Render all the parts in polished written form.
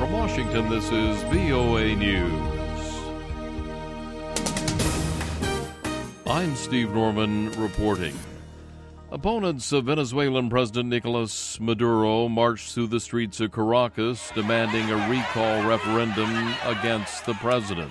From Washington, this is VOA News. I'm Steve Norman reporting. Opponents of Venezuelan President Nicolas Maduro marched through the streets of Caracas demanding a recall referendum against the president.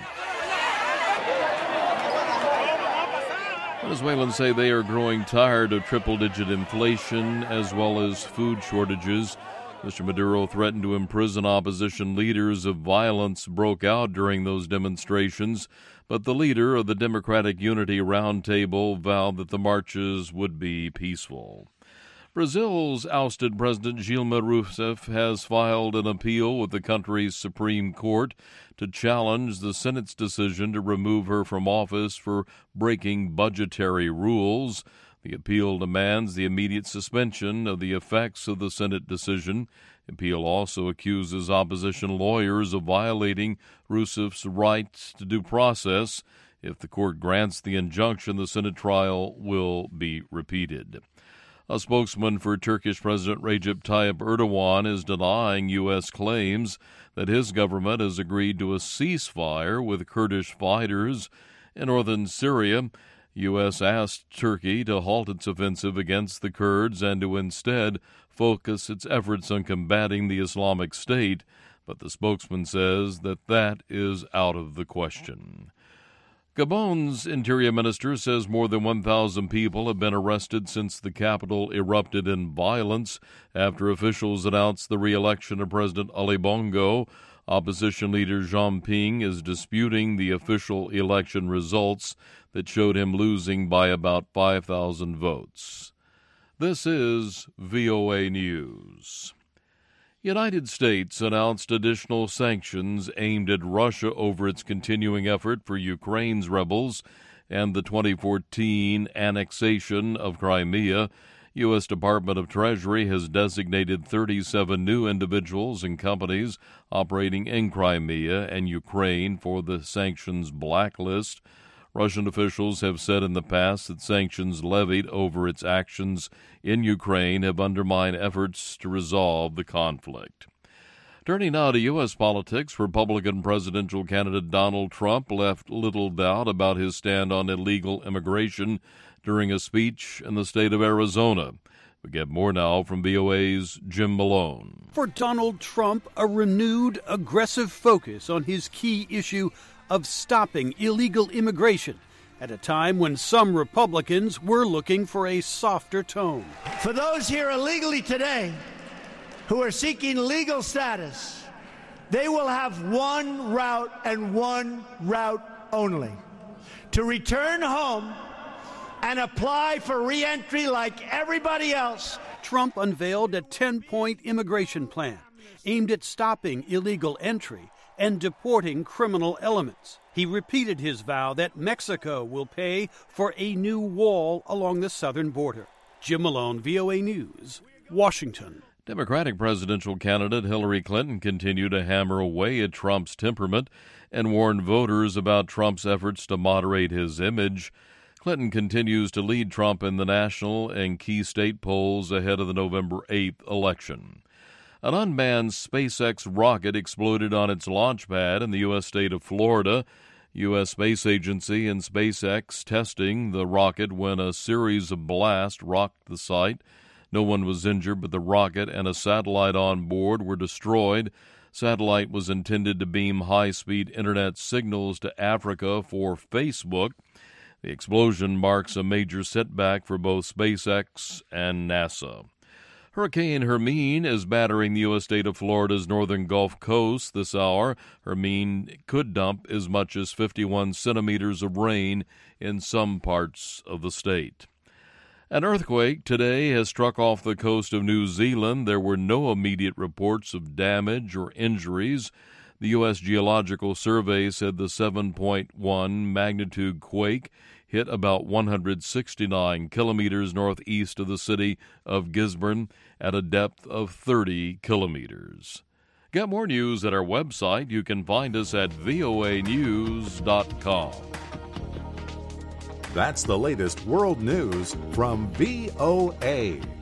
Venezuelans say they are growing tired of triple-digit inflation as well as food shortages. Mr. Maduro threatened to imprison opposition leaders if violence broke out during those demonstrations, but the leader of the Democratic Unity Roundtable vowed that the marches would be peaceful. Brazil's ousted President Dilma Rousseff has filed an appeal with the country's Supreme Court to challenge the Senate's decision to remove her from office for breaking budgetary rules. The appeal demands the immediate suspension of the effects of the Senate decision. The appeal also accuses opposition lawyers of violating Rousseff's rights to due process. If the court grants the injunction, the Senate trial will be repeated. A spokesman for Turkish President Recep Tayyip Erdogan is denying U.S. claims that his government has agreed to a ceasefire with Kurdish fighters in northern Syria. U.S. asked Turkey to halt its offensive against the Kurds and to instead focus its efforts on combating the Islamic State, but the spokesman says that that is out of the question. Gabon's interior minister says more than 1,000 people have been arrested since the capital erupted in violence after officials announced the re-election of President Ali Bongo. Opposition leader Jean Ping is disputing the official election results that showed him losing by about 5,000 votes. This is VOA News. United States announced additional sanctions aimed at Russia over its continuing effort for Ukraine's rebels and the 2014 annexation of Crimea. U.S. Department of Treasury has designated 37 new individuals and companies operating in Crimea and Ukraine for the sanctions blacklist. Russian officials have said in the past that sanctions levied over its actions in Ukraine have undermined efforts to resolve the conflict. Turning now to U.S. politics, Republican presidential candidate Donald Trump left little doubt about his stand on illegal immigration during a speech in the state of Arizona. We get more now from VOA's Jim Malone. For Donald Trump, a renewed, aggressive focus on his key issue of stopping illegal immigration at a time when some Republicans were looking for a softer tone. For those here illegally today who are seeking legal status, they will have one route and one route only: to return home and apply for re-entry like everybody else. Trump unveiled a 10-point immigration plan aimed at stopping illegal entry and deporting criminal elements. He repeated his vow that Mexico will pay for a new wall along the southern border. Jim Malone, VOA News, Washington. Democratic presidential candidate Hillary Clinton continued to hammer away at Trump's temperament and warned voters about Trump's efforts to moderate his image. Clinton continues to lead Trump in the national and key state polls ahead of the November 8th election. An unmanned SpaceX rocket exploded on its launch pad in the U.S. state of Florida. U.S. Space Agency and SpaceX testing the rocket when a series of blasts rocked the site. No one was injured, but the rocket and a satellite on board were destroyed. Satellite was intended to beam high-speed internet signals to Africa for Facebook. The explosion marks a major setback for both SpaceX and NASA. Hurricane Hermine is battering the U.S. state of Florida's northern Gulf Coast this hour. Hermine could dump as much as 51 centimeters of rain in some parts of the state. An earthquake today has struck off the coast of New Zealand. There were no immediate reports of damage or injuries. The U.S. Geological Survey said the 7.1 magnitude quake hit about 169 kilometers northeast of the city of Gisborne at a depth of 30 kilometers. Get more news at our website. You can find us at voanews.com. That's the latest world news from VOA.